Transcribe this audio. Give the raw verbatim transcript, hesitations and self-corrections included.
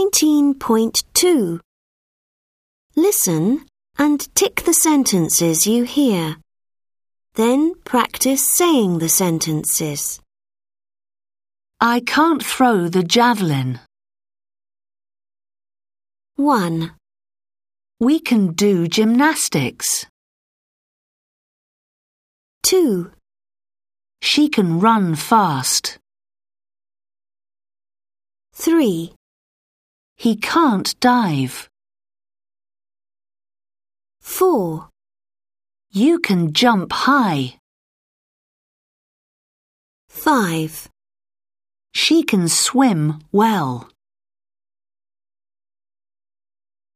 nineteen point two. Listen and tick the sentences you hear. Then practice saying the sentences. I can't throw the javelin. one. We can do gymnastics. two. She can run fast. three. He can't dive. four. You can jump high. five. She can swim well.